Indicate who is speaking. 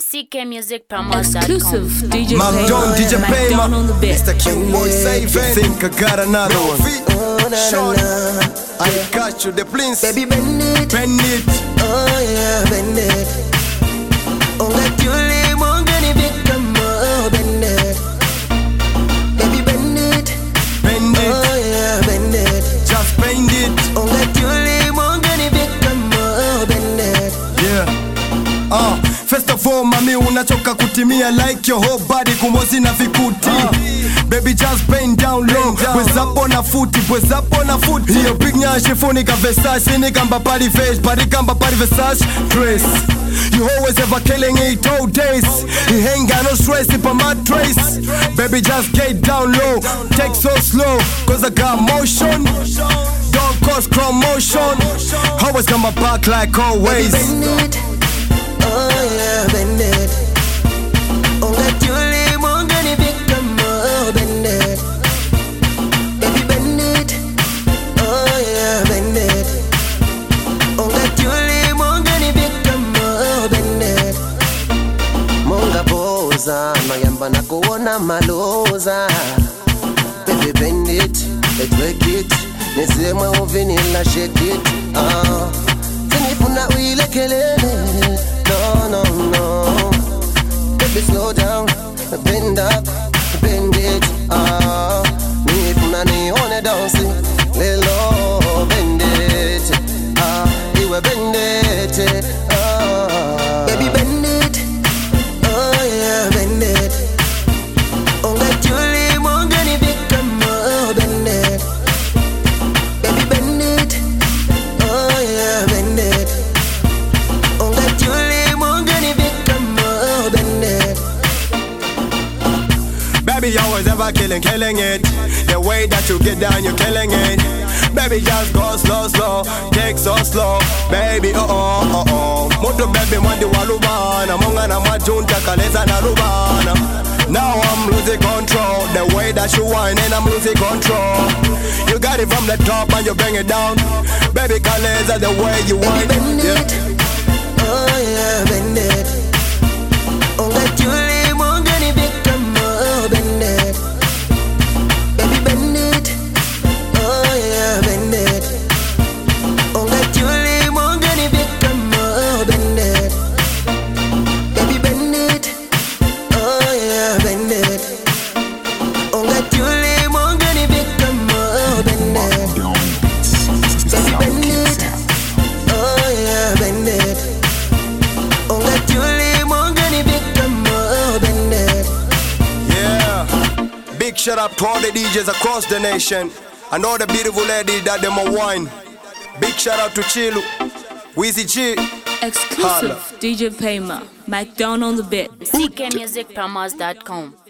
Speaker 1: Exclusive DJ
Speaker 2: Macdon, DJ Payma
Speaker 1: on the beat.
Speaker 2: Mr. Q-Boy Savin. Think I got another one. Sean, I got you the prince.
Speaker 3: Baby bend it,
Speaker 2: Bend it.
Speaker 3: oh yeah, bend it. Ongatulie mongani vikamo, bend it. Baby bend it,
Speaker 2: Bend it.
Speaker 3: oh yeah, bend it.
Speaker 2: Just bend it.
Speaker 3: Ongatulie mongani vikamo, bend it.
Speaker 2: Yeah. First of all, mami unachoka kutimia like your whole body kumozi na vikuti. Baby just bend down low. Bwez up on a footy, bwez up on a footy. Hiyo big nyashi funika Versace, nikamba party face, party kamba party Versace dress. You always ever killing it all days. You ain't got no stress if I'm a trace. Baby just get down low, take so slow, cause I got motion. Don't cause commotion. Always got my back like always.
Speaker 3: Bend it, oh yeah, bend it. Ongatulie mongani vikamo, bend it. Baby bend it, oh yeah, bend it. Ongatulie mongani vikamo, bend it. Monga poza, mayamba na kuona maloza. Baby bend it, let's work it. Nisema uvinila shake it. Tinifuna uile kelele. No, no, no. Baby slow down, bend up, bend it. Nifuna nione dansi. Lelo bend it. Iwe bend it. Baby bend it, oh yeah, bend it. Ongatulie mongani vikamo, bend it. Baby bend it, oh yeah, bend it. Ongatulie mongani vikamo, bend it.
Speaker 2: Baby, always ever killing it. The way that you get down, you're killing it. Baby, just go slow, slow, take so slow. Baby, Moto baby, mwandi walubana. Monga na majunta, kaleza na rubana. Now I'm losing control. The way that you whine and I'm losing control. You got it from the top and you bring it down. Baby, kaleza, the way you whine.
Speaker 3: Bend it, oh yeah, bend it. Ongatulie mongani vikamo, bend it. Baby bend it, oh yeah, bend it. Ongatulie mongani vikamo, bend it. Baby bend it, oh yeah, bend it. Ongatulie mongani vikamo, bend it. Baby bend it, oh yeah, bend it. Ongatulie mongani vikamo, bend it.
Speaker 2: Yeah. Big shout out to all the DJs across the nation. And all the beautiful ladies that them a wine. Big shout out to Chilu, Weezy G.
Speaker 1: Exclusive DJ Payma. Macdon on the beat.
Speaker 4: ckmusicpromos.com